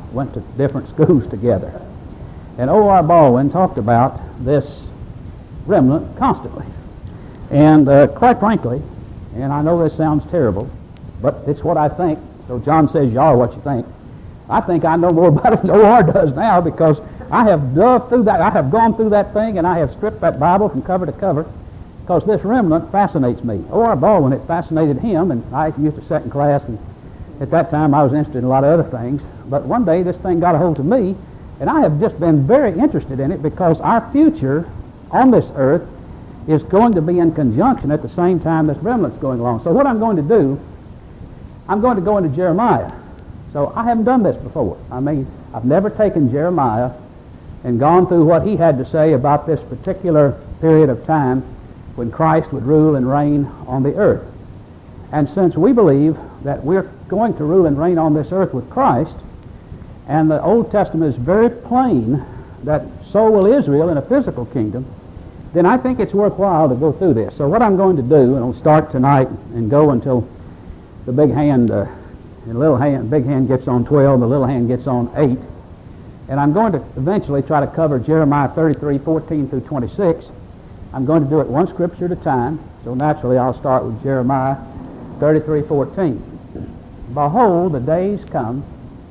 went to different schools together. And O.R. Baldwin talked about this remnant constantly. And quite frankly, and I know this sounds terrible, but it's what I think. So John says, you are what you think. I think I know more about it than O.R. does now, because I have dove through that. I have gone through that thing, and I have stripped that Bible from cover to cover, because this remnant fascinates me. O.R. Baldwin, it fascinated him, and I used to sit in class, and at that time I was interested in a lot of other things. But one day this thing got a hold of me, and I have just been very interested in it, because our future on this earth is going to be in conjunction at the same time this remnant's going along. So what I'm going to do, I'm going to go into Jeremiah. So I haven't done this before. I mean, I've never taken Jeremiah and gone through what he had to say about this particular period of time when Christ would rule and reign on the earth. And since we believe that we're going to rule and reign on this earth with Christ, and the Old Testament is very plain that so will Israel in a physical kingdom, then I think it's worthwhile to go through this. So what I'm going to do, and I'll start tonight and go until the big hand, big hand gets on 12, the little hand gets on 8. And I'm going to eventually try to cover Jeremiah 33, 14 through 26. I'm going to do it one scripture at a time. So naturally I'll start with Jeremiah 33, 14. Behold, the days come,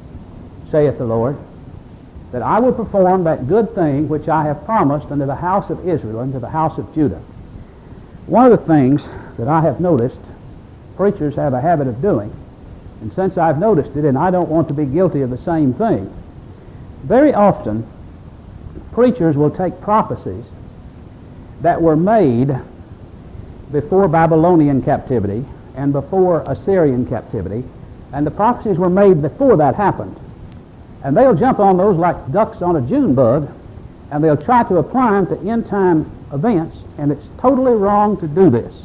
saith the Lord, that I will perform that good thing which I have promised unto the house of Israel, unto the house of Judah. One of the things that I have noticed preachers have a habit of doing, and since I've noticed it, and I don't want to be guilty of the same thing, very often preachers will take prophecies that were made before Babylonian captivity and before Assyrian captivity, and the prophecies were made before that happened. And they'll jump on those like ducks on a June bug, and they'll try to apply them to end-time events, and it's totally wrong to do this.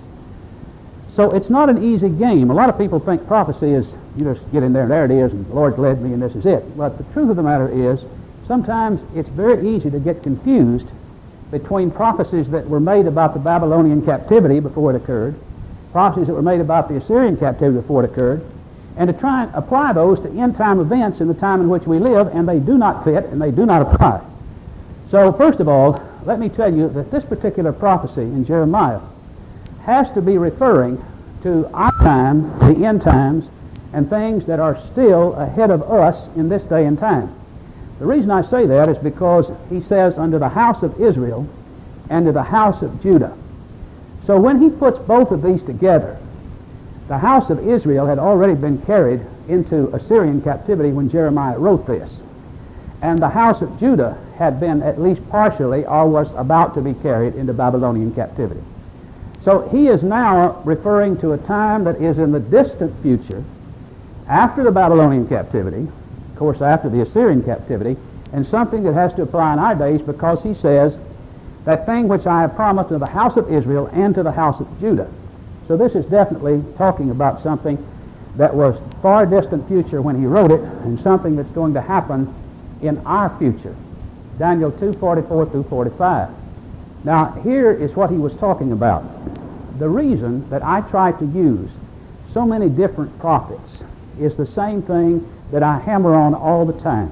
So it's not an easy game. A lot of people think prophecy is, you just get in there, and there it is, and the Lord led me, and this is it. But the truth of the matter is, sometimes it's very easy to get confused between prophecies that were made about the Babylonian captivity before it occurred, prophecies that were made about the Assyrian captivity before it occurred, and to try and apply those to end-time events in the time in which we live, and they do not fit, and they do not apply. So first of all, let me tell you that this particular prophecy in Jeremiah has to be referring to our time, the end times, and things that are still ahead of us in this day and time. The reason I say that is because he says unto the house of Israel and to the house of Judah. So when he puts both of these together, the house of Israel had already been carried into Assyrian captivity when Jeremiah wrote this. And the house of Judah had been at least partially or was about to be carried into Babylonian captivity. So he is now referring to a time that is in the distant future, after the Babylonian captivity, of course after the Assyrian captivity, and something that has to apply in our days, because he says, that thing which I have promised to the house of Israel and to the house of Judah. So this is definitely talking about something that was far distant future when he wrote it, and something that's going to happen in our future. Daniel 2:44 through 45. Now here is what he was talking about. The reason that I try to use so many different prophets is the same thing that I hammer on all the time.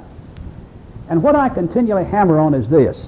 And what I continually hammer on is this.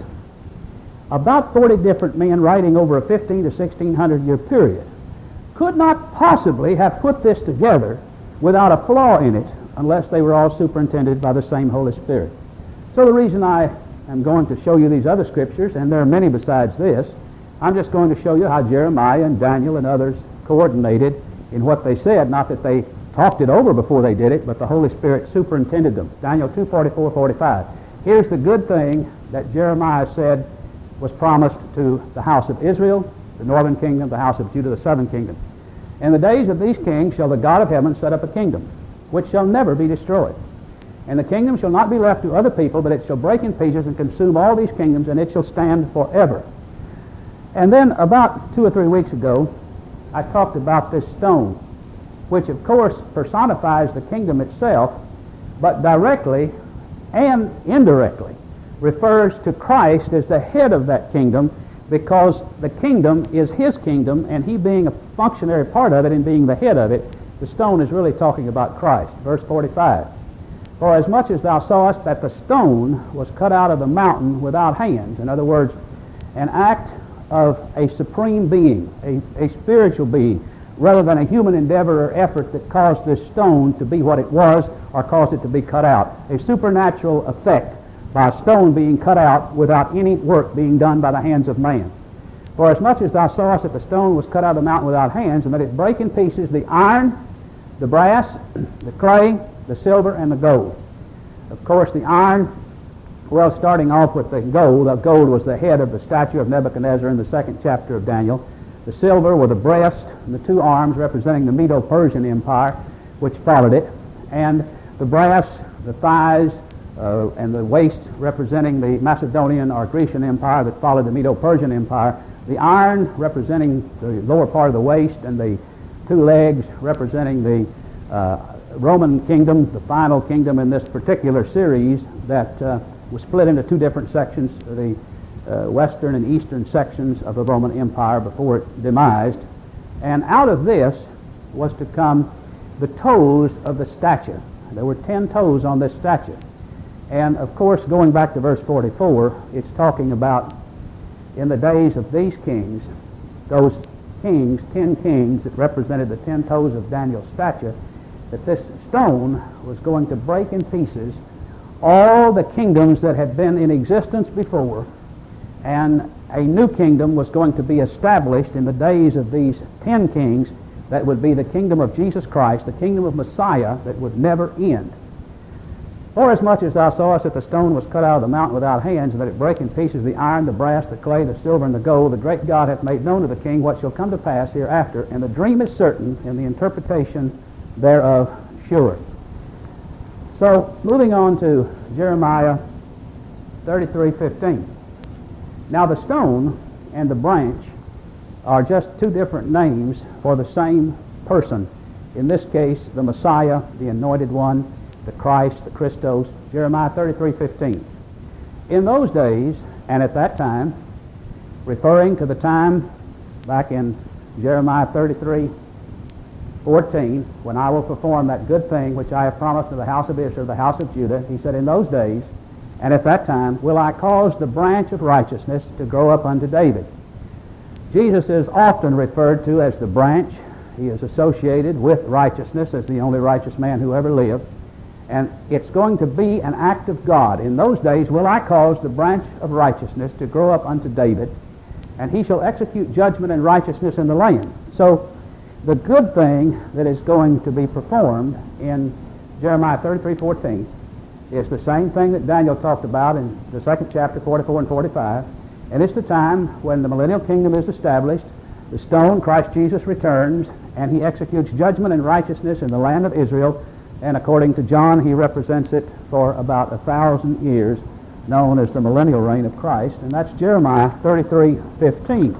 About 40 different men writing over a 15 to 1600 year period could not possibly have put this together without a flaw in it unless they were all superintended by the same Holy Spirit. So the reason I am going to show you these other scriptures, and there are many besides this, I'm just going to show you how Jeremiah and Daniel and others coordinated in what they said. Not that they talked it over before they did it, but the Holy Spirit superintended them. Daniel 2:44, 45. Here's the good thing that Jeremiah said was promised to the house of Israel, the northern kingdom, the house of Judah, the southern kingdom. In the days of these kings shall the God of heaven set up a kingdom, which shall never be destroyed. And the kingdom shall not be left to other people, but it shall break in pieces and consume all these kingdoms, and it shall stand forever. And then about 2 or 3 weeks ago, I talked about this stone, which of course personifies the kingdom itself, but directly and indirectly refers to Christ as the head of that kingdom, because the kingdom is his kingdom, and he being a functionary part of it and being the head of it, the stone is really talking about Christ. Verse 45. For as much as thou sawest that the stone was cut out of the mountain without hands, in other words, an act of a supreme being, a spiritual being, rather than a human endeavor or effort that caused this stone to be what it was or caused it to be cut out. A supernatural effect by a stone being cut out without any work being done by the hands of man. For as much as thou sawest that the stone was cut out of the mountain without hands, and that it brake in pieces the iron, the brass, the clay, the silver, and the gold. Of course, the iron, well, starting off with the gold was the head of the statue of Nebuchadnezzar in the 2nd chapter of Daniel. The silver were the breast and the two arms representing the Medo-Persian Empire, which followed it. And the brass, the thighs, and the waist representing the Macedonian or Grecian Empire that followed the Medo-Persian Empire. The iron representing the lower part of the waist, and the two legs representing the Roman kingdom, the final kingdom in this particular series that was split into two different sections, the western and eastern sections of the Roman Empire before it demised. And out of this was to come the toes of the statue. There were 10 toes on this statue. And of course, going back to verse 44, it's talking about in the days of these kings, those kings, 10 kings that represented the 10 toes of Daniel's statue, that this stone was going to break in pieces all the kingdoms that had been in existence before, and a new kingdom was going to be established in the days of these 10 kings that would be the kingdom of Jesus Christ, the kingdom of Messiah that would never end. For as much as thou sawest that the stone was cut out of the mountain without hands, and that it brake in pieces the iron, the brass, the clay, the silver, and the gold, the great God hath made known to the king what shall come to pass hereafter, and the dream is certain, and the interpretation thereof sure. So, moving on to Jeremiah 33:15. Now the stone and the branch are just two different names for the same person. In this case, the Messiah, the Anointed One, the Christ, the Christos. Jeremiah 33:15. In those days, and at that time, referring to the time back in Jeremiah 33:14, when I will perform that good thing which I have promised to the house of Israel, the house of Judah, he said, in those days, and at that time, will I cause the branch of righteousness to grow up unto David. Jesus is often referred to as the branch. He is associated with righteousness as the only righteous man who ever lived. And it's going to be an act of God. In those days will I cause the branch of righteousness to grow up unto David, and he shall execute judgment and righteousness in the land. So the good thing that is going to be performed in Jeremiah 33:14 is the same thing that Daniel talked about in the 2nd chapter, 44 and 45. And it's the time when the millennial kingdom is established, the stone, Christ Jesus, returns, and he executes judgment and righteousness in the land of Israel. And according to John, he represents it for about 1,000 years, known as the millennial reign of Christ. And that's Jeremiah 33:15.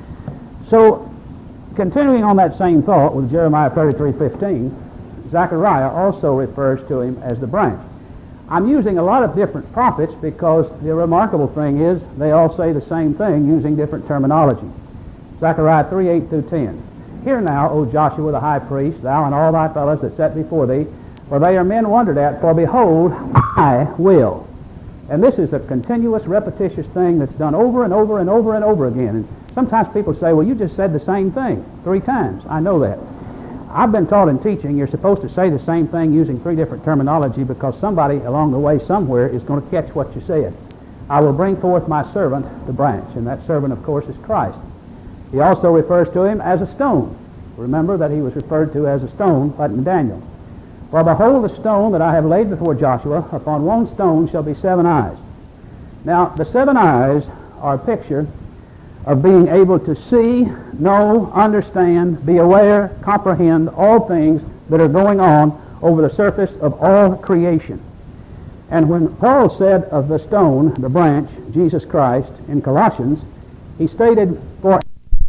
So, continuing on that same thought with Jeremiah 33:15, Zechariah also refers to him as the branch. I'm using a lot of different prophets because the remarkable thing is they all say the same thing using different terminology. Zechariah 3:8-10. Hear now, O Joshua the high priest, thou and all thy fellows that sat before thee, for they are men wondered at, for behold, I will. And this is a continuous, repetitious thing that's done over and over and over and over again. And sometimes people say, well, you just said the same thing 3 times. I know that. I've been taught in teaching you're supposed to say the same thing using 3 different terminology because somebody along the way somewhere is going to catch what you said. I will bring forth my servant, the branch, and that servant, of course, is Christ. He also refers to him as a stone. Remember that he was referred to as a stone, like in Daniel. For behold, the stone that I have laid before Joshua, upon one stone shall be 7 eyes. Now, the 7 eyes are a picture of being able to see, know, understand, be aware, comprehend all things that are going on over the surface of all creation. And when Paul said of the stone, the branch, Jesus Christ, in Colossians, he stated for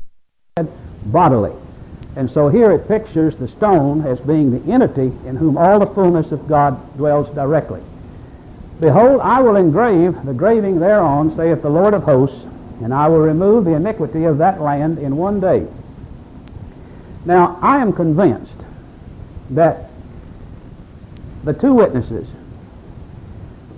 bodily. And so here it pictures the stone as being the entity in whom all the fullness of God dwells directly. Behold, I will engrave the graving thereon, saith the Lord of hosts, and I will remove the iniquity of that land in one day. Now, I am convinced that the 2 witnesses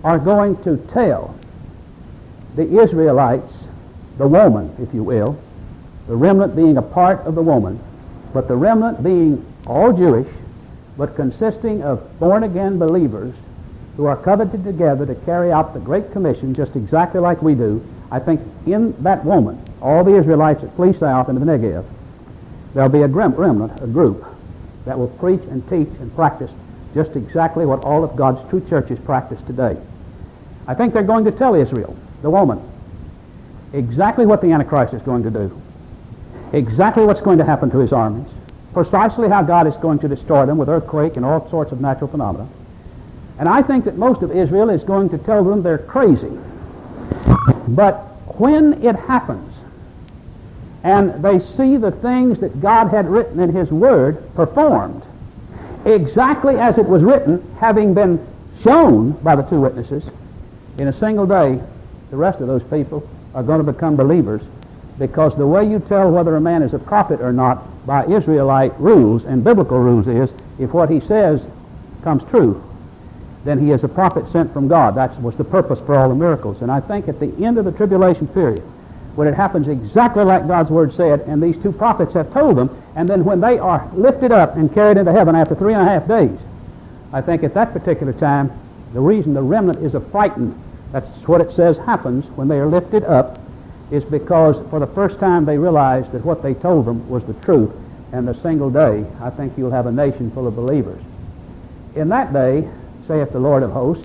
are going to tell the Israelites, the woman, if you will, the remnant being a part of the woman, but the remnant being all Jewish, but consisting of born-again believers who are covenanted together to carry out the Great Commission just exactly like we do. I think in that woman, all the Israelites that flee south into the Negev, there'll be a remnant, a group, that will preach and teach and practice just exactly what all of God's true churches practice today. I think they're going to tell Israel, the woman, exactly what the Antichrist is going to do, exactly what's going to happen to his armies, precisely how God is going to destroy them with earthquake and all sorts of natural phenomena. And I think that most of Israel is going to tell them they're crazy. But when it happens, and they see the things that God had written in His Word performed, exactly as it was written, having been shown by the two witnesses, in a single day, the rest of those people are going to become believers, because the way you tell whether a man is a prophet or not by Israelite rules and biblical rules is, if what he says comes true, then he is a prophet sent from God. That was the purpose for all the miracles. And I think at the end of the tribulation period, when it happens exactly like God's Word said, and these two prophets have told them, and then when they are lifted up and carried into heaven after 3.5 days, I think at that particular time, the reason the remnant is affrighted, that's what it says happens when they are lifted up, is because for the first time they realize that what they told them was the truth. And the single day, I think you'll have a nation full of believers. In that day, saith the Lord of hosts,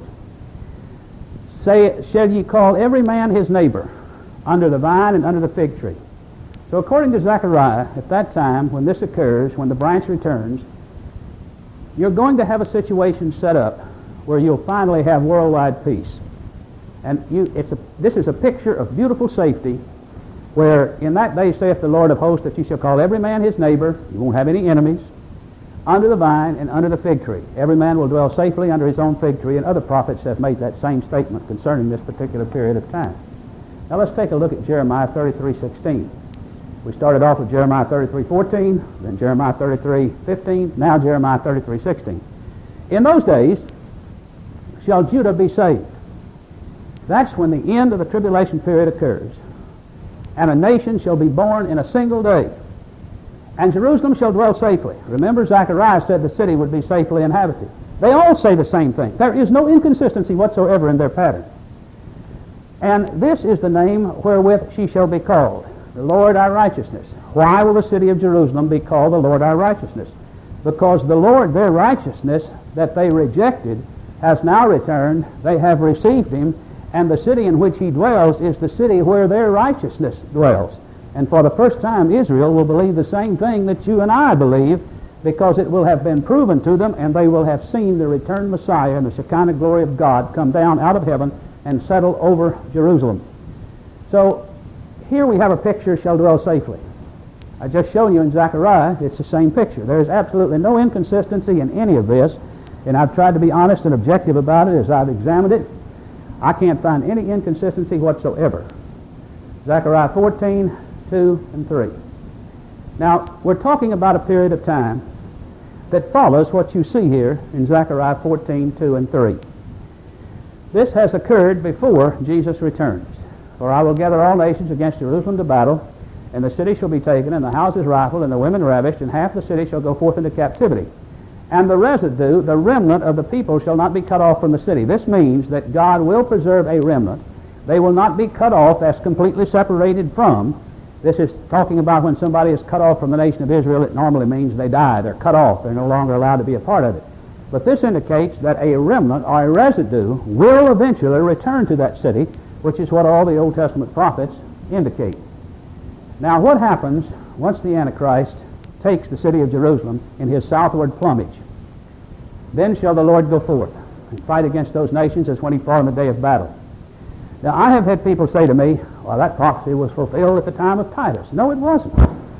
shall ye call every man his neighbor under the vine and under the fig tree. So according to Zechariah, at that time, when this occurs, when the branch returns, you're going to have a situation set up where you'll finally have worldwide peace. And this is a picture of beautiful safety, where in that day saith the Lord of hosts that you shall call every man his neighbor, you won't have any enemies, under the vine and under the fig tree. Every man will dwell safely under his own fig tree, and other prophets have made that same statement concerning this particular period of time. Now let's take a look at Jeremiah 33:16. We started off with Jeremiah 33:14, then Jeremiah 33:15, now Jeremiah 33:16. In those days shall Judah be saved. That's when the end of the tribulation period occurs. And a nation shall be born in a single day. And Jerusalem shall dwell safely. Remember, Zechariah said the city would be safely inhabited. They all say the same thing. There is no inconsistency whatsoever in their pattern. And this is the name wherewith she shall be called, the Lord our righteousness. Why will the city of Jerusalem be called the Lord our righteousness? Because the Lord, their righteousness, that they rejected, has now returned. They have received Him, and the city in which He dwells is the city where their righteousness dwells. And for the first time, Israel will believe the same thing that you and I believe, because it will have been proven to them, and they will have seen the returned Messiah and the Shekinah glory of God come down out of heaven and settle over Jerusalem. So here we have a picture, shall dwell safely. I just shown you in Zechariah, it's the same picture. There is absolutely no inconsistency in any of this, and I've tried to be honest and objective about it as I've examined it. I can't find any inconsistency whatsoever. Zechariah 14, 2, and 3. Now, we're talking about a period of time that follows what you see here in Zechariah 14, 2, and 3. This has occurred before Jesus returns. For I will gather all nations against Jerusalem to battle, and the city shall be taken, and the houses rifled, and the women ravished, and half the city shall go forth into captivity. And the residue, the remnant of the people, shall not be cut off from the city. This means that God will preserve a remnant. They will not be cut off as completely separated from. This is talking about when somebody is cut off from the nation of Israel. It normally means they die. They're cut off. They're no longer allowed to be a part of it. But this indicates that a remnant or a residue will eventually return to that city, which is what all the Old Testament prophets indicate. Now, what happens once the Antichrist takes the city of Jerusalem in his southward plumage? Then shall the Lord go forth and fight against those nations as when He fought in the day of battle. Now, I have had people say to me, well, that prophecy was fulfilled at the time of Titus. No, it wasn't.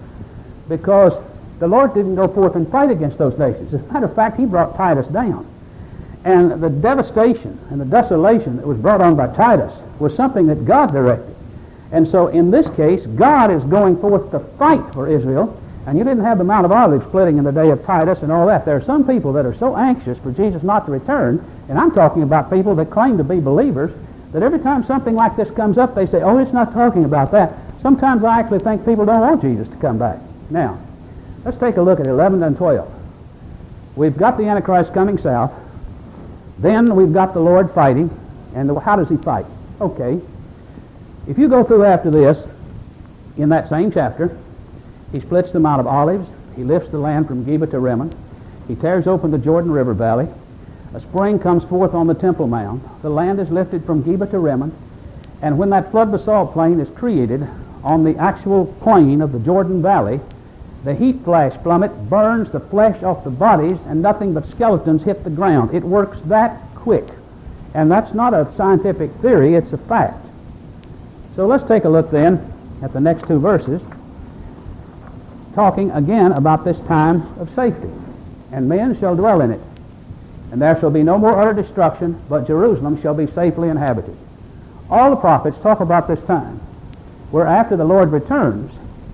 Because the Lord didn't go forth and fight against those nations. As a matter of fact, He brought Titus down. And the devastation and the desolation that was brought on by Titus was something that God directed. And so in this case, God is going forth to fight for Israel, And you didn't have the Mount of Olives splitting in the day of Titus and all that. There are some people that are so anxious for Jesus not to return, and I'm talking about people that claim to be believers, that every time something like this comes up, they say, oh, it's not talking about that. Sometimes I actually think people don't want Jesus to come back. Now, let's take a look at 11 and 12. We've got the Antichrist coming south. Then we've got the Lord fighting. And how does he fight? Okay. If you go through after this, in that same chapter, he splits the Mount of Olives. He lifts the land from Geba to Rimmon. He tears open the Jordan River Valley. A spring comes forth on the Temple Mount. The land is lifted from Geba to Rimmon. And when that flood basalt plain is created on the actual plain of the Jordan Valley, the heat flash from it burns the flesh off the bodies, and nothing but skeletons hit the ground. It works that quick. And that's not a scientific theory, it's a fact. So let's take a look then at the next two verses, talking again about this time of safety. And men shall dwell in it, and there shall be no more utter destruction, but Jerusalem shall be safely inhabited. All the prophets talk about this time, where after the Lord returns,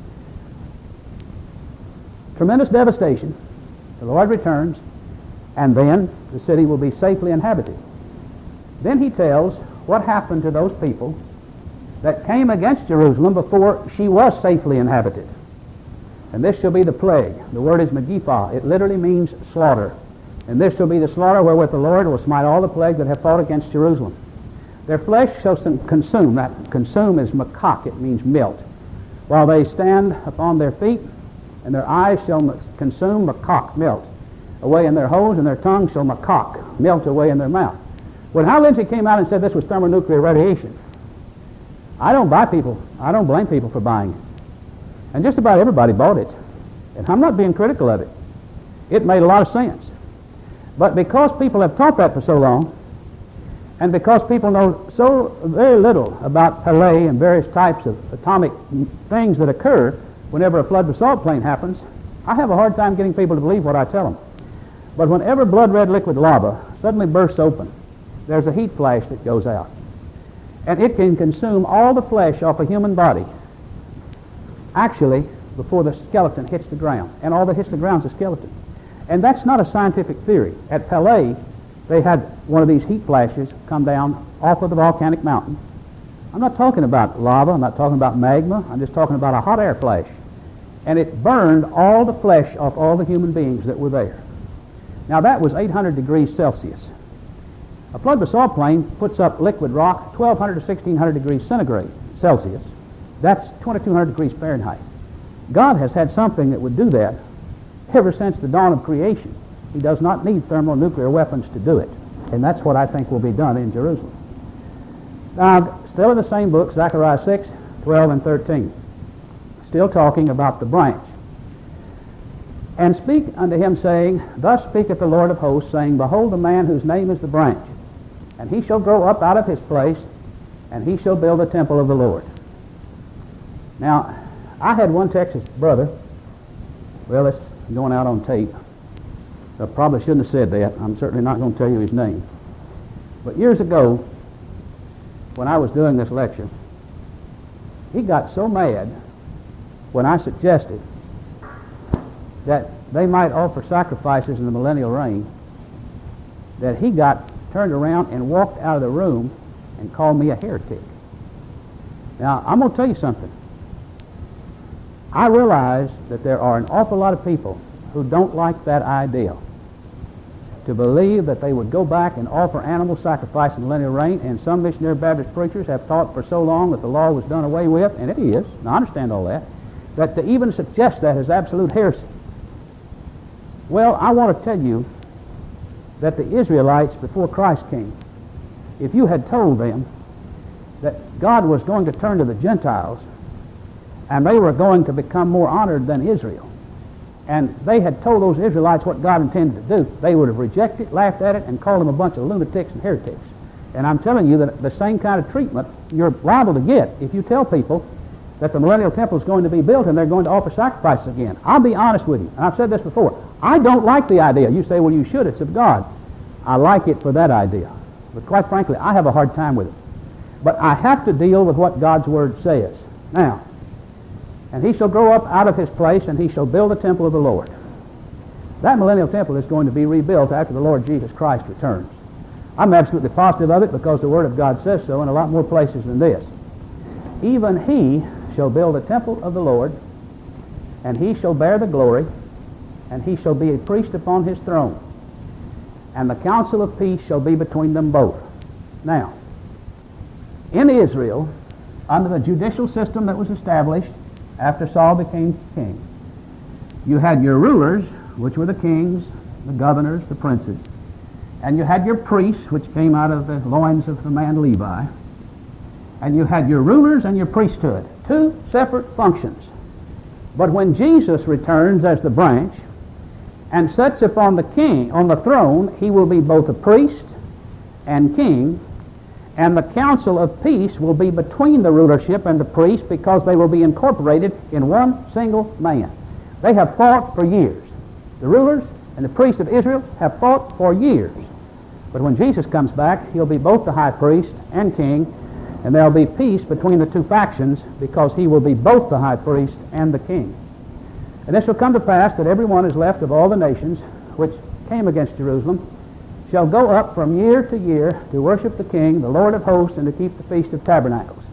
tremendous devastation, the Lord returns, and then the city will be safely inhabited. Then he tells what happened to those people that came against Jerusalem before she was safely inhabited. And this shall be the plague. The word is Megiddo. It literally means slaughter. And this shall be the slaughter wherewith the Lord will smite all the plague that have fought against Jerusalem. Their flesh shall consume. That consume is makak. It means melt. While they stand upon their feet, and their eyes shall consume makak, melt away in their holes, and their tongue shall makak, melt away in their mouth. When Hal Lindsey came out and said this was thermonuclear radiation, I don't blame people for buying it. And just about everybody bought it. And I'm not being critical of it. It made a lot of sense. But because people have taught that for so long, and because people know so very little about Pele and various types of atomic things that occur whenever a flood basalt plain happens, I have a hard time getting people to believe what I tell them. But whenever blood-red liquid lava suddenly bursts open, there's a heat flash that goes out. And it can consume all the flesh off a human body, actually, before the skeleton hits the ground. And all that hits the ground is a skeleton. And that's not a scientific theory. At Pele, they had one of these heat flashes come down off of the volcanic mountain. I'm not talking about lava, I'm not talking about magma, I'm just talking about a hot air flash. And it burned all the flesh off all the human beings that were there. Now that was 800 degrees Celsius. A flood basalt plain puts up liquid rock 1,200 to 1,600 degrees centigrade Celsius. That's 2,200 degrees Fahrenheit. God has had something that would do that ever since the dawn of creation. He does not need thermonuclear weapons to do it. And that's what I think will be done in Jerusalem. Now, still in the same book, Zechariah 6, 12 and 13. Still talking about the branch. And speak unto him, saying, Thus speaketh the Lord of hosts, saying, Behold the man whose name is the branch, and he shall grow up out of his place, and he shall build a temple of the Lord. Now, I had one Texas brother, well, it's going out on tape. I probably shouldn't have said that. I'm certainly not going to tell you his name. But years ago, when I was doing this lecture, he got so mad when I suggested that they might offer sacrifices in the millennial reign that he got turned around and walked out of the room and called me a heretic. Now, I'm going to tell you something. I realize that there are an awful lot of people who don't like that idea, to believe that they would go back and offer animal sacrifice in the millennial reign, and some missionary Baptist preachers have taught for so long that the law was done away with, and it is, and I understand all that, that to even suggest that is absolute heresy. Well, I want to tell you that the Israelites before Christ came, if you had told them that God was going to turn to the Gentiles and they were going to become more honored than Israel, and they had told those Israelites what God intended to do, they would have rejected it, laughed at it, and called them a bunch of lunatics and heretics. And I'm telling you that the same kind of treatment you're liable to get if you tell people that the millennial temple is going to be built and they're going to offer sacrifices again. I'll be honest with you, and I've said this before. I don't like the idea. You say, well, you should. It's of God. I like it for that idea. But quite frankly, I have a hard time with it. But I have to deal with what God's Word says. Now, And he shall grow up out of his place, and he shall build a temple of the Lord. That millennial temple is going to be rebuilt after the Lord Jesus Christ returns. I'm absolutely positive of it because the Word of God says so in a lot more places than this. Even he shall build a temple of the Lord, and he shall bear the glory, and he shall be a priest upon his throne. And the counsel of peace shall be between them both. Now, in Israel, under the judicial system that was established after Saul became king, you had your rulers, which were the kings, the governors, the princes, and you had your priests, which came out of the loins of the man Levi, and you had your rulers and your priesthood, two separate functions. But when Jesus returns as the branch and sits upon the king on the throne, he will be both a priest and king, and the counsel of peace will be between the rulership and the priest because they will be incorporated in one single man. They have fought for years. The rulers and the priests of Israel have fought for years. But when Jesus comes back, he'll be both the high priest and king, and there'll be peace between the two factions because he will be both the high priest and the king. And it shall come to pass that every one is left of all the nations which came against Jerusalem shall go up from year to year to worship the King, the Lord of hosts, and to keep the Feast of Tabernacles.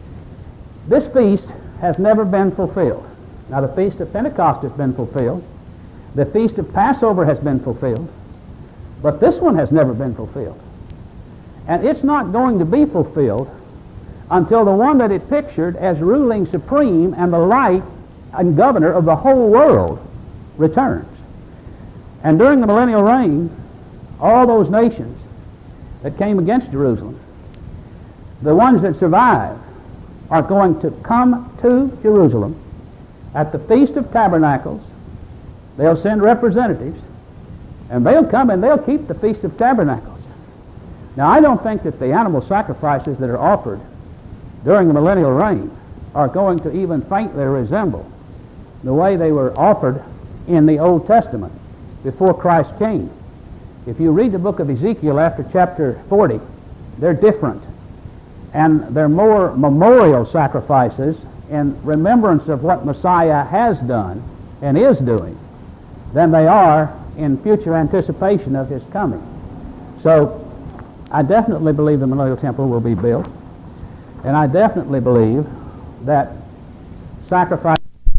This feast has never been fulfilled. Now the Feast of Pentecost has been fulfilled. The Feast of Passover has been fulfilled. But this one has never been fulfilled. And it's not going to be fulfilled until the one that it pictured as ruling supreme and the light and governor of the whole world returns. And during the millennial reign, all those nations that came against Jerusalem, the ones that survive, are going to come to Jerusalem at the Feast of Tabernacles. They'll send representatives, and they'll come and they'll keep the Feast of Tabernacles. Now, I don't think that the animal sacrifices that are offered during the millennial reign are going to even faintly resemble the way they were offered in the Old Testament before Christ came. If you read the book of Ezekiel after chapter 40, they're different. And they're more memorial sacrifices in remembrance of what Messiah has done and is doing than they are in future anticipation of his coming. So I definitely believe the millennial temple will be built, and I definitely believe that sacrifice.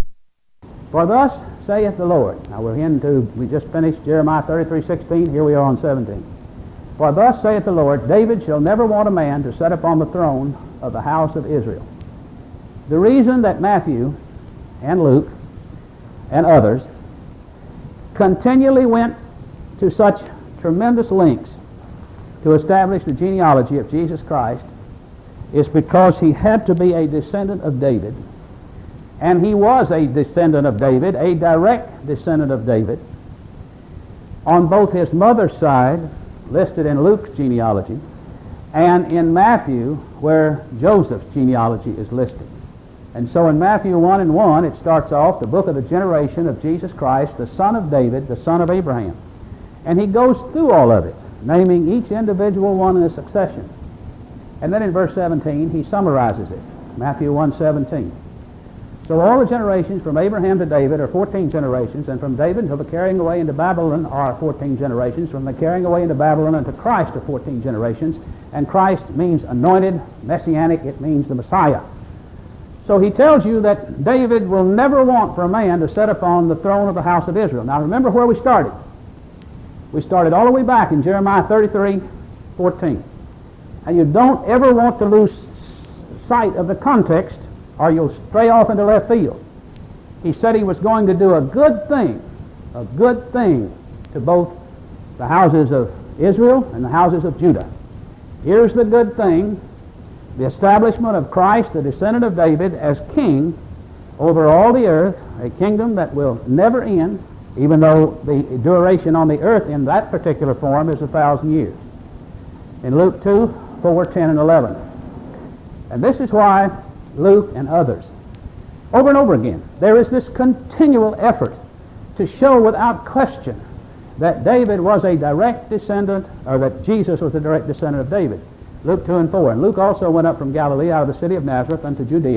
For thus saith the Lord. Now we just finished Jeremiah 33:16. Here we are on 17. For thus saith the Lord, David shall never want a man to sit upon the throne of the house of Israel. The reason that Matthew and Luke and others continually went to such tremendous lengths to establish the genealogy of Jesus Christ is because he had to be a descendant of David. And he was a descendant of David, a direct descendant of David, on both his mother's side, listed in Luke's genealogy, and in Matthew, where Joseph's genealogy is listed. And so in Matthew 1:1, it starts off the book of the generation of Jesus Christ, the son of David, the son of Abraham. And he goes through all of it, naming each individual one in a succession. And then in verse 17, he summarizes it, Matthew 1:17. So all the generations from Abraham to David are 14 generations, and from David until the carrying away into Babylon are 14 generations. From the carrying away into Babylon unto Christ are 14 generations. And Christ means anointed, messianic, it means the Messiah. So he tells you that David will never want for a man to sit upon the throne of the house of Israel. Now remember where we started. We started all the way back in Jeremiah 33:14. And you don't ever want to lose sight of the context, or you'll stray off into left field. He said he was going to do a good thing to both the houses of Israel and the houses of Judah. Here's the good thing: the establishment of Christ, the descendant of David, as king over all the earth, a kingdom that will never end, even though the duration on the earth in that particular form is 1,000 years. In Luke 2:4, 10, and 11. And this is why Luke and others, over and over again, there is this continual effort to show without question that David was a direct descendant, or that Jesus was a direct descendant of David. Luke 2:4. And Luke also went up from Galilee out of the city of Nazareth unto Judea,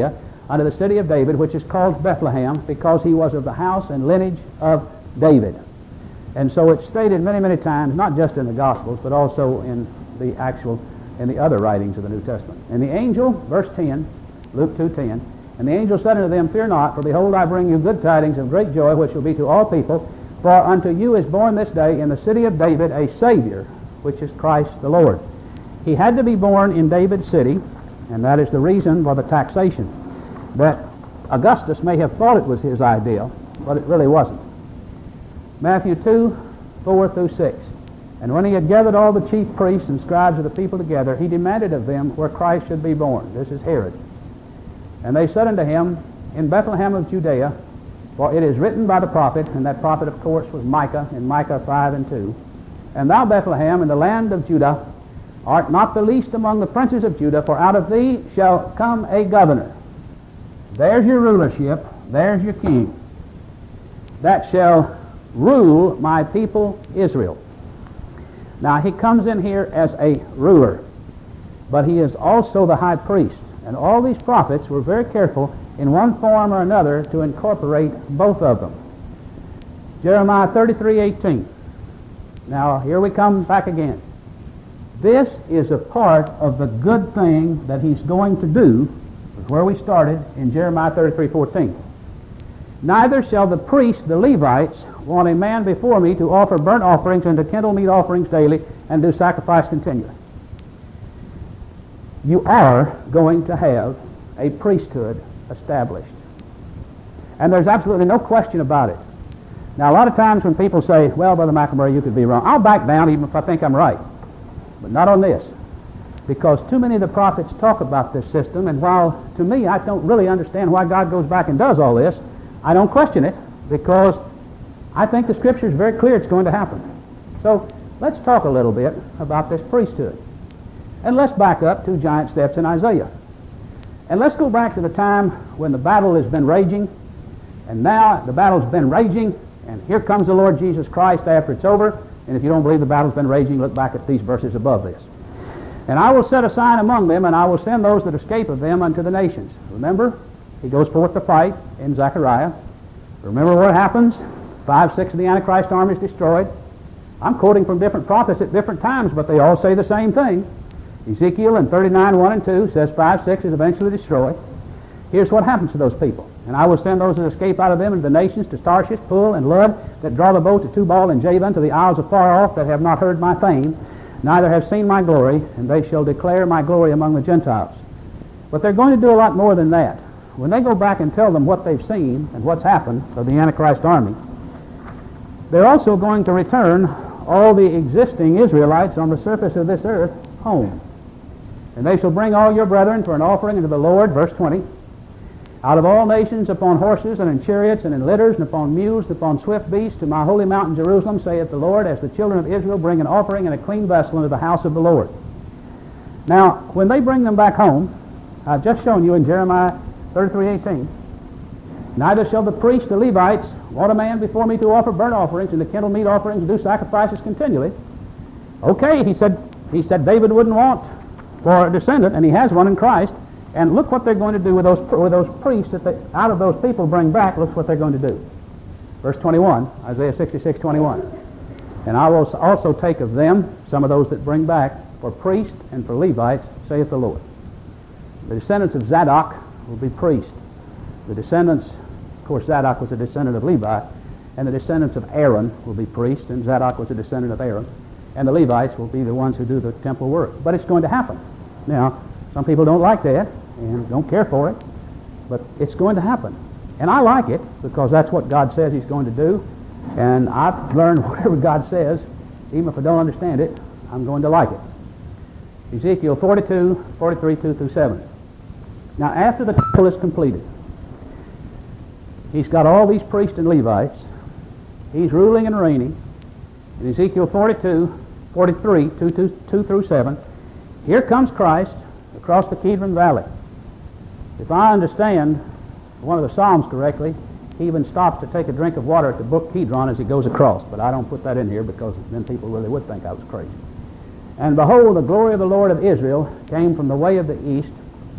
unto the city of David, which is called Bethlehem, because he was of the house and lineage of David. And so it's stated many, many times, not just in the Gospels, but also in the other writings of the New Testament. And the angel, verse 10, Luke 2:10, and the angel said unto them, Fear not, for behold, I bring you good tidings of great joy, which will be to all people. For unto you is born this day in the city of David a Savior, which is Christ the Lord. He had to be born in David's city, and that is the reason for the taxation. That Augustus may have thought it was his idea, but it really wasn't. Matthew 2:4 through 6. And when he had gathered all the chief priests and scribes of the people together, he demanded of them where Christ should be born. This is Herod. And they said unto him, In Bethlehem of Judea, for it is written by the prophet, and that prophet, of course, was Micah, in Micah 5:2. And thou, Bethlehem, in the land of Judah, art not the least among the princes of Judah, for out of thee shall come a governor. There's your rulership, there's your king, that shall rule my people Israel. Now, he comes in here as a ruler, but he is also the high priest. And all these prophets were very careful in one form or another to incorporate both of them. Jeremiah 33:18. Now, here we come back again. This is a part of the good thing that he's going to do, where we started in Jeremiah 33:14. Neither shall the priests, the Levites, want a man before me to offer burnt offerings and to kindle meat offerings daily and do sacrifice continually. You are going to have a priesthood established. And there's absolutely no question about it. Now, a lot of times when people say, well, Brother McElmurray, you could be wrong, I'll back down even if I think I'm right. But not on this. Because too many of the prophets talk about this system, and while to me I don't really understand why God goes back and does all this, I don't question it, because I think the Scripture is very clear it's going to happen. So let's talk a little bit about this priesthood. And let's back up 2 giant steps in Isaiah. And let's go back to the time when the battle has been raging, and now the battle's been raging, and here comes the Lord Jesus Christ after it's over. And if you don't believe the battle's been raging, look back at these verses above this. And I will set a sign among them, and I will send those that escape of them unto the nations. Remember, he goes forth to fight in Zechariah. Remember what happens? 5/6 of the Antichrist army is destroyed. I'm quoting from different prophets at different times, but they all say the same thing. Ezekiel in 39:1-2 says 5/6 is eventually destroyed. Here's what happens to those people. And I will send those that escape out of them into the nations, to Tarshish, Pul, and Lud, that draw the boat to Tubal and Javan, to the isles afar off, that have not heard my fame, neither have seen my glory, and they shall declare my glory among the Gentiles. But they're going to do a lot more than that. When they go back and tell them what they've seen and what's happened of the Antichrist army, they're also going to return all the existing Israelites on the surface of this earth home. And they shall bring all your brethren for an offering unto the Lord, verse 20, out of all nations upon horses and in chariots and in litters and upon mules and upon swift beasts to my holy mountain Jerusalem, saith the Lord, as the children of Israel bring an offering and a clean vessel into the house of the Lord. Now, when they bring them back home, I've just shown you in Jeremiah 33:18, neither shall the priests, the Levites, want a man before me to offer burnt offerings and to kindle meat offerings and do sacrifices continually. Okay, he said David wouldn't want for a descendant, and he has one in Christ. And look what they're going to do with those priests that they, out of those people, bring back. Look what they're going to do. Verse 21, Isaiah 66:21. And I will also take of them some of those that bring back for priests and for Levites, saith the Lord. The descendants of Zadok will be priests. The descendants, of course, Zadok was a descendant of Levi, and the descendants of Aaron will be priests, and Zadok was a descendant of Aaron. And the Levites will be the ones who do the temple work. But it's going to happen. Now, some people don't like that and don't care for it, but it's going to happen. And I like it because that's what God says he's going to do. And I've learned whatever God says, even if I don't understand it, I'm going to like it. Ezekiel 42:43, 2-7. Now, after the temple is completed, he's got all these priests and Levites. He's ruling and reigning. In Ezekiel 42:43, 2-7, here comes Christ across the Kidron Valley. If I understand one of the Psalms correctly, he even stops to take a drink of water at the brook Kidron as he goes across. But I don't put that in here because then people really would think I was crazy. And behold, the glory of the Lord of Israel came from the way of the east,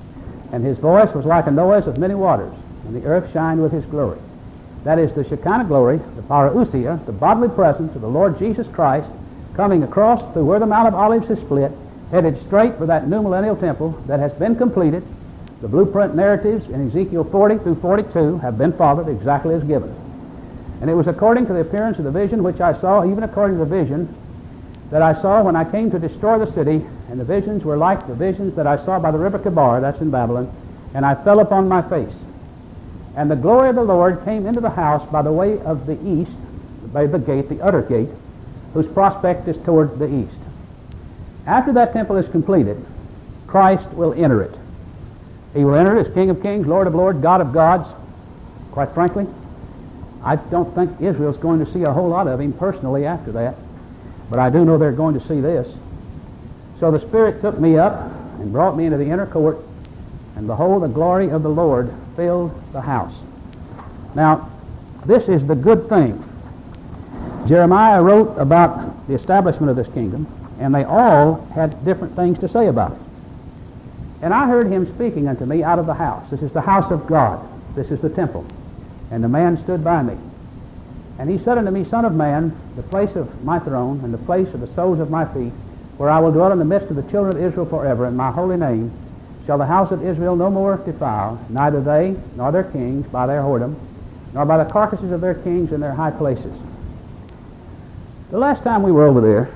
And his voice was like a noise of many waters, and the earth shined with his glory. That is the Shekinah glory, the parousia, the bodily presence of the Lord Jesus Christ, coming across through where the Mount of Olives is split, headed straight for that new millennial temple that has been completed. The blueprint narratives in Ezekiel 40 through 42 have been followed exactly as given. And it was according to the appearance of the vision which I saw, even according to the vision that I saw when I came to destroy the city, and the visions were like the visions that I saw by the river Kebar, that's in Babylon, and I fell upon my face. And the glory of the Lord came into the house by the way of the east, by the gate, the utter gate, whose prospect is toward the east. After that temple is completed, Christ will enter it. He will enter it as King of kings, Lord of lords, God of gods. Quite frankly, I don't think Israel's going to see a whole lot of him personally after that, but I do know they're going to see this. So the Spirit took me up and brought me into the inner court, and behold, the glory of the Lord filled the house. Now, this is the good thing. Jeremiah wrote about the establishment of this kingdom, and they all had different things to say about it. And I heard him speaking unto me out of the house. This is the house of God. This is the temple. And the man stood by me. And he said unto me, Son of man, the place of my throne and the place of the soles of my feet, where I will dwell in the midst of the children of Israel forever, in my holy name, shall the house of Israel no more defile, neither they nor their kings by their whoredom, nor by the carcasses of their kings in their high places. The last time we were over there,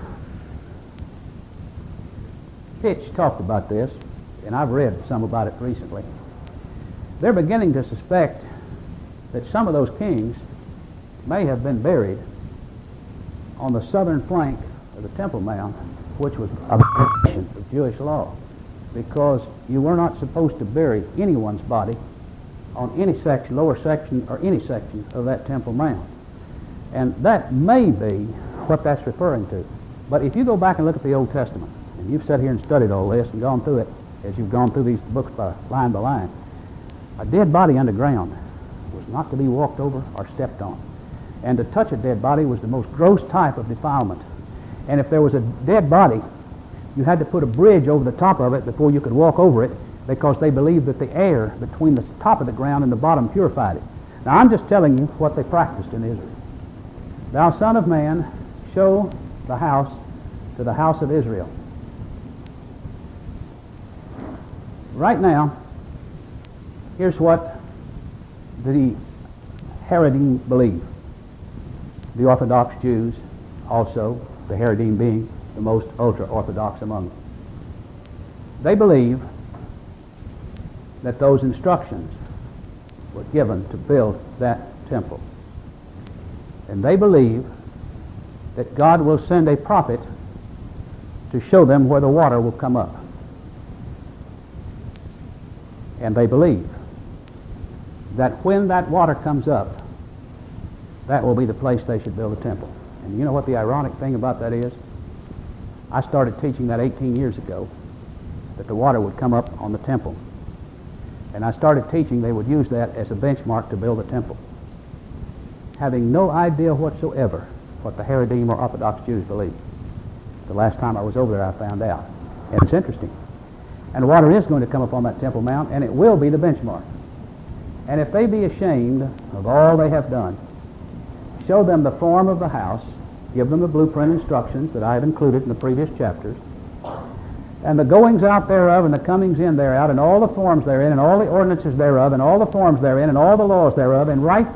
Hitch talked about this, and I've read some about it recently. They're beginning to suspect that some of those kings may have been buried on the southern flank of the Temple Mount, which was a violation of Jewish law, because you were not supposed to bury anyone's body on any section, lower section, or any section of that Temple Mount. And that may be what that's referring to. But if you go back and look at the Old Testament, and you've sat here and studied all this and gone through it as you've gone through these books by line, a dead body underground was not to be walked over or stepped on. And to touch a dead body was the most gross type of defilement. And if there was a dead body, you had to put a bridge over the top of it before you could walk over it, because they believed that the air between the top of the ground and the bottom purified it. Now I'm just telling you what they practiced in Israel. Thou son of man, show the house to the house of Israel. Right now, here's what the Haredim believe. The Orthodox Jews also, the Haredim being the most ultra-Orthodox among them. They believe that those instructions were given to build that temple. And they believe that God will send a prophet to show them where the water will come up. And they believe that when that water comes up, that will be the place they should build a temple. And you know what the ironic thing about that is? I started teaching that 18 years ago, that the water would come up on the temple. And I started teaching they would use that as a benchmark to build a temple, having no idea whatsoever what the Haredim or Orthodox Jews believe. The last time I was over there, I found out. And it's interesting. And the water is going to come up on that Temple Mount, and it will be the benchmark. And if they be ashamed of all they have done, show them the form of the house, give them the blueprint instructions that I have included in the previous chapters, and the goings out thereof and the comings in thereout, and all the forms therein, and all the ordinances thereof, and all the forms therein, and all the laws thereof, and write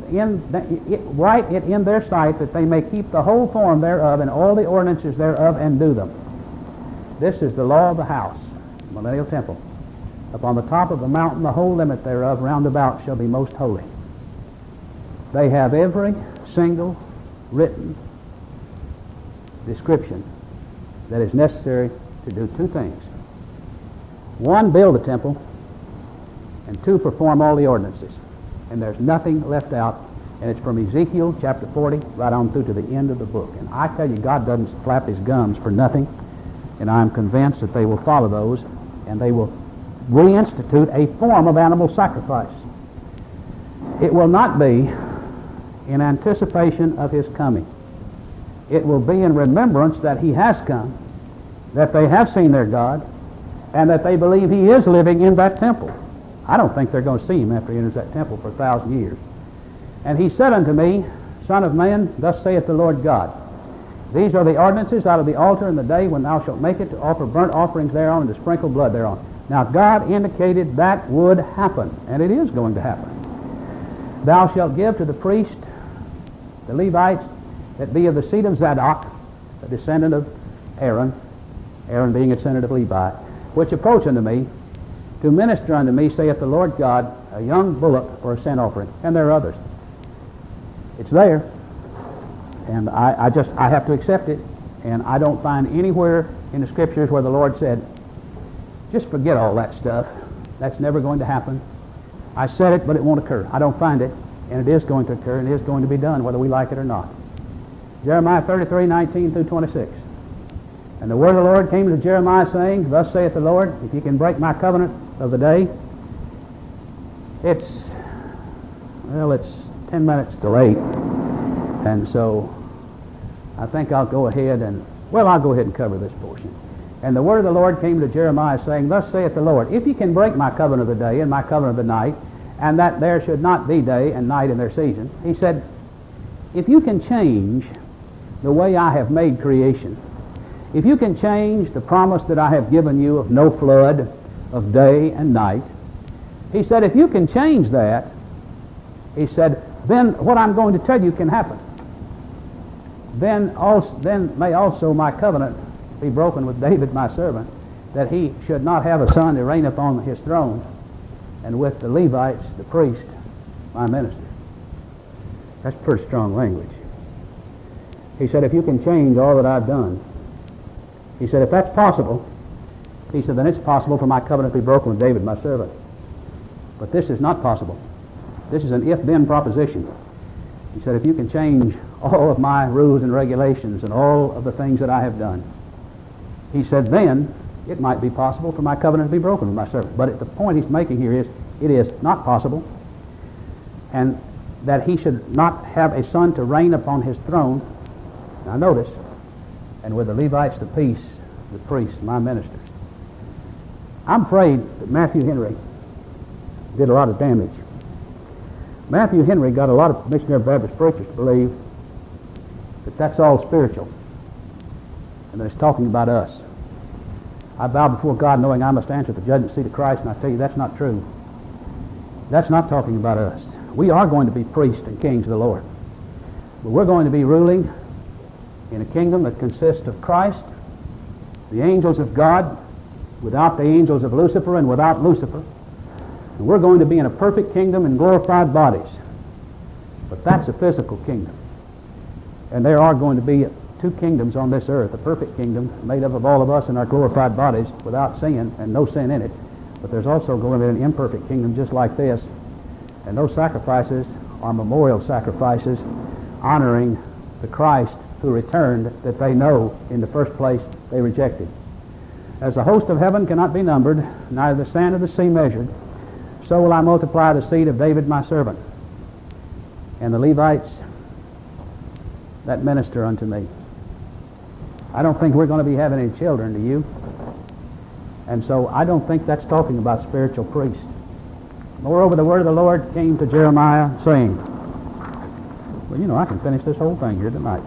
it in their sight, that they may keep the whole form thereof, and all the ordinances thereof, and do them. This is the law of the house, the millennial temple. Upon the top of the mountain, the whole limit thereof round about shall be most holy. They have every single written description that is necessary to do two things. One, build the temple, and two, perform all the ordinances. And there's nothing left out, and it's from Ezekiel chapter 40 right on through to the end of the book. And I tell you, God doesn't flap his gums for nothing, and I'm convinced that they will follow those, and they will reinstitute a form of animal sacrifice. It will not be in anticipation of his coming. It will be in remembrance that he has come, that they have seen their God, and that they believe he is living in that temple. I don't think they're going to see him after he enters that temple for 1,000 years. And he said unto me, Son of man, thus saith the Lord God, these are the ordinances out of the altar in the day when thou shalt make it to offer burnt offerings thereon and to sprinkle blood thereon. Now God indicated that would happen, and it is going to happen. Thou shalt give to the priest, the Levites, that be of the seed of Zadok, a descendant of Aaron, Aaron being a descendant of Levi, which approach unto me, to minister unto me, saith the Lord God, a young bullock for a sin offering. And there are others. It's there. And I have to accept it. And I don't find anywhere in the Scriptures where the Lord said, just forget all that stuff. That's never going to happen. I said it, but it won't occur. I don't find it. And it is going to occur, and it is going to be done, whether we like it or not. Jeremiah 33:19 through 26. And the word of the Lord came to Jeremiah, saying, Thus saith the Lord, if you can break my covenant of the day, it's 10 minutes till 8. And so I think I'll go ahead and cover this portion. And the word of the Lord came to Jeremiah, saying, Thus saith the Lord, if you can break my covenant of the day and my covenant of the night, and that there should not be day and night in their season, he said, if you can change the way I have made creation, if you can change the promise that I have given you of no flood, of day and night, he said, if you can change that, he said, then what I'm going to tell you can happen. Then may also my covenant be broken with David my servant, that he should not have a son to reign upon his throne, and with the Levites, the priest, my minister. That's pretty strong language. He said, if you can change all that I've done, he said, if that's possible, he said, then it's possible for my covenant to be broken with David, my servant. But this is not possible. This is an if-then proposition. He said, if you can change all of my rules and regulations and all of the things that I have done, he said, then it might be possible for my covenant to be broken with my servant. But the point he's making here is, it is not possible, and that he should not have a son to reign upon his throne. Now notice, and with the Levites, the priests, my ministers. I'm afraid that Matthew Henry did a lot of damage. Matthew Henry got a lot of missionary Baptist preachers to believe that that's all spiritual, and that it's talking about us. I bow before God knowing I must answer at the judgment seat of Christ, and I tell you that's not true. That's not talking about us. We are going to be priests and kings of the Lord. But we're going to be ruling in a kingdom that consists of Christ, the angels of God, without the angels of Lucifer and without Lucifer. And we're going to be in a perfect kingdom in glorified bodies. But that's a physical kingdom. And there are going to be two kingdoms on this earth, a perfect kingdom made up of all of us in our glorified bodies without sin and no sin in it. But there's also going to be an imperfect kingdom just like this. And those sacrifices are memorial sacrifices honoring the Christ who returned that they know in the first place they rejected. As the host of heaven cannot be numbered, neither the sand of the sea measured, so will I multiply the seed of David my servant, and the Levites that minister unto me. I don't think we're going to be having any children, do you? And so I don't think that's talking about spiritual priests. Moreover, the word of the Lord came to Jeremiah, saying, well, I can finish this whole thing here tonight.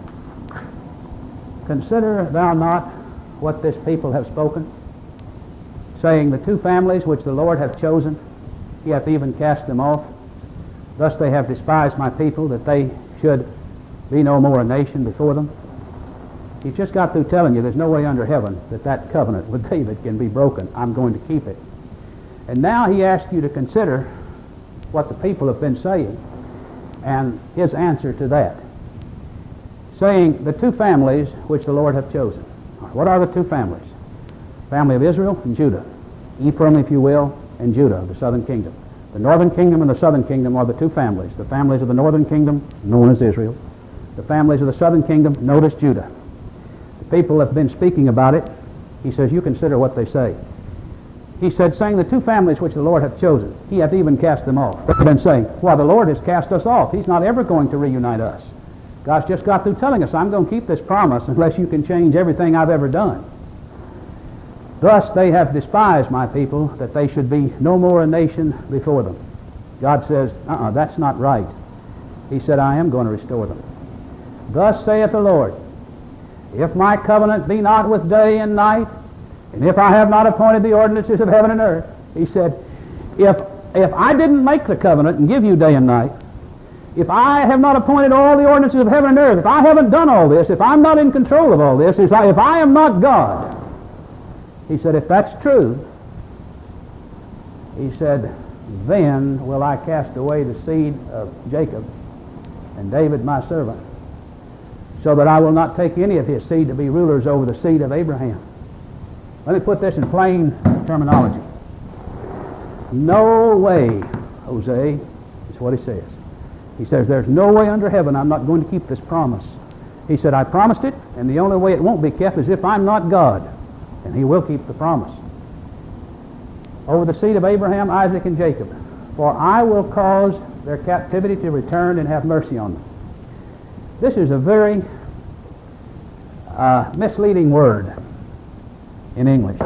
Consider thou not what this people have spoken, saying, the two families which the Lord hath chosen, he hath even cast them off. Thus they have despised my people, that they should be no more a nation before them. He just got through telling you there's no way under heaven that covenant with David can be broken. I'm going to keep it. And now he asks you to consider what the people have been saying and his answer to that. Saying, the two families which the Lord hath chosen. What are the two families? Family of Israel and Judah. Ephraim, if you will, and Judah, the southern kingdom. The northern kingdom and the southern kingdom are the two families. The families of the northern kingdom, known as Israel. The families of the southern kingdom, known as Judah. The people have been speaking about it. He says, you consider what they say. He said, saying, the two families which the Lord hath chosen, he hath even cast them off. They've been saying, well, the Lord has cast us off. He's not ever going to reunite us. God's just got through telling us, I'm going to keep this promise unless you can change everything I've ever done. Thus they have despised my people, that they should be no more a nation before them. God says, that's not right. He said, I am going to restore them. Thus saith the Lord, if my covenant be not with day and night, and if I have not appointed the ordinances of heaven and earth, he said, if I didn't make the covenant and give you day and night, if I have not appointed all the ordinances of heaven and earth, if I haven't done all this, if I'm not in control of all this, if I am not God, he said, if that's true, he said, then will I cast away the seed of Jacob and David my servant, so that I will not take any of his seed to be rulers over the seed of Abraham. Let me put this in plain terminology. No way, Hosea, is what he says. He says, there's no way under heaven I'm not going to keep this promise. He said, I promised it, and the only way it won't be kept is if I'm not God. And he will keep the promise. Over the seed of Abraham, Isaac, and Jacob. For I will cause their captivity to return and have mercy on them. This is a very misleading word in English.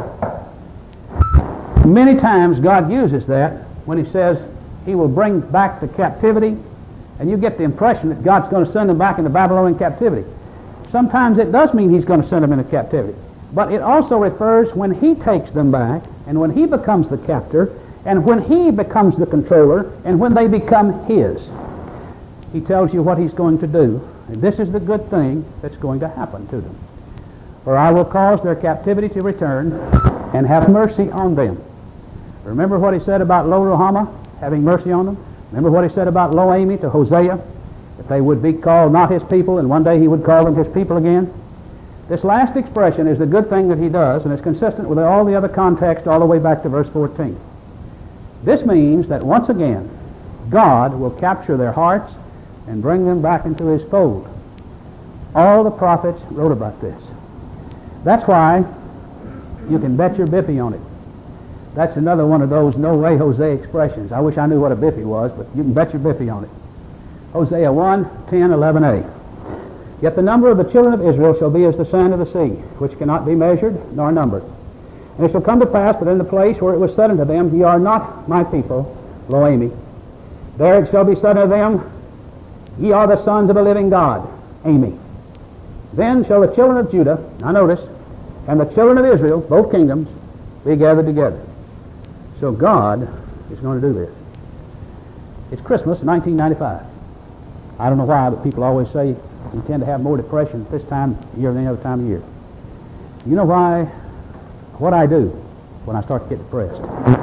Many times God uses that when he says he will bring back the captivity, and you get the impression that God's going to send them back into Babylonian captivity. Sometimes it does mean he's going to send them into captivity. But it also refers when he takes them back, and when he becomes the captor, and when he becomes the controller, and when they become his. He tells you what he's going to do, and this is the good thing that's going to happen to them. For I will cause their captivity to return and have mercy on them. Remember what he said about Lo-Ruhamah, having mercy on them? Remember what he said about Lo-Ammi to Hosea, that they would be called not his people, and one day he would call them his people again? This last expression is the good thing that he does, and it's consistent with all the other context all the way back to verse 14. This means that once again, God will capture their hearts and bring them back into his fold. All the prophets wrote about this. That's why you can bet your biffy on it. That's another one of those no way Hosea expressions. I wish I knew what a biffy was, but you can bet your biffy on it. Hosea 1, 10, 11a. Yet the number of the children of Israel shall be as the sand of the sea, which cannot be measured nor numbered. And it shall come to pass that in the place where it was said unto them, Ye are not my people, Lo-Ammi, there it shall be said unto them, Ye are the sons of the living God, Ammi. Then shall the children of Judah, now notice, and the children of Israel, both kingdoms, be gathered together. So God is going to do this. It's Christmas, 1995. I don't know why, but people always say you tend to have more depression at this time of year than any other time of year. You know why? What I do when I start to get depressed.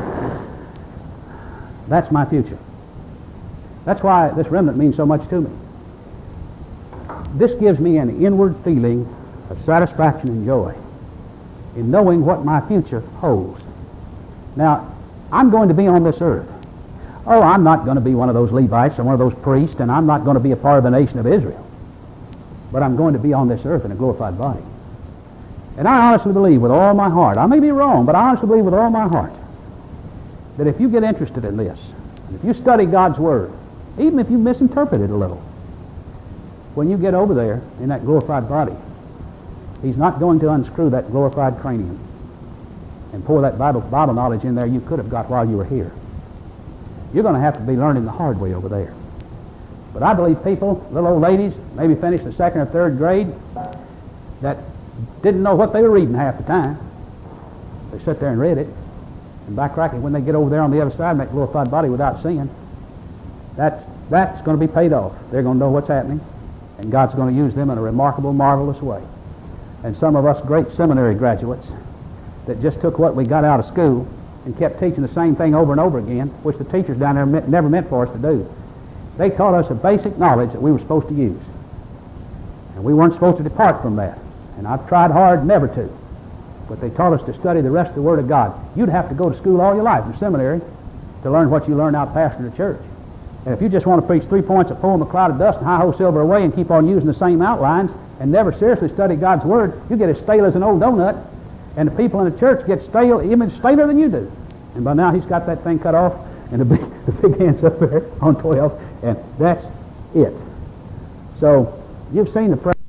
That's my future. That's why this remnant means so much to me. This gives me an inward feeling of satisfaction and joy in knowing what my future holds. Now, I'm going to be on this earth. Oh, I'm not going to be one of those Levites or one of those priests, and I'm not going to be a part of the nation of Israel. But I'm going to be on this earth in a glorified body. And I honestly believe with all my heart, I may be wrong, but I honestly believe with all my heart, that if you get interested in this, and if you study God's Word, even if you misinterpret it a little, when you get over there in that glorified body, he's not going to unscrew that glorified cranium and pour that Bible knowledge in there you could have got while you were here. You're going to have to be learning the hard way over there. But I believe people, little old ladies, maybe finished the second or third grade, that didn't know what they were reading half the time. They sat there and read it. And by cracky, when they get over there on the other side in that glorified body without sin, that's going to be paid off. They're going to know what's happening, and God's going to use them in a remarkable, marvelous way. And some of us great seminary graduates that just took what we got out of school and kept teaching the same thing over and over again, which the teachers down there never meant for us to do. They taught us a basic knowledge that we were supposed to use. And we weren't supposed to depart from that. And I've tried hard never to. But they taught us to study the rest of the Word of God. You'd have to go to school all your life in seminary to learn what you learn out pastoring the church. And if you just want to preach 3 points, a poem, a cloud of dust, and hi-ho silver away, and keep on using the same outlines and never seriously study God's Word, you get as stale as an old donut. And the people in the church get stale, even staler than you do. And by now he's got that thing cut off, and the big hand's up there on 12, and that's it. So you've seen the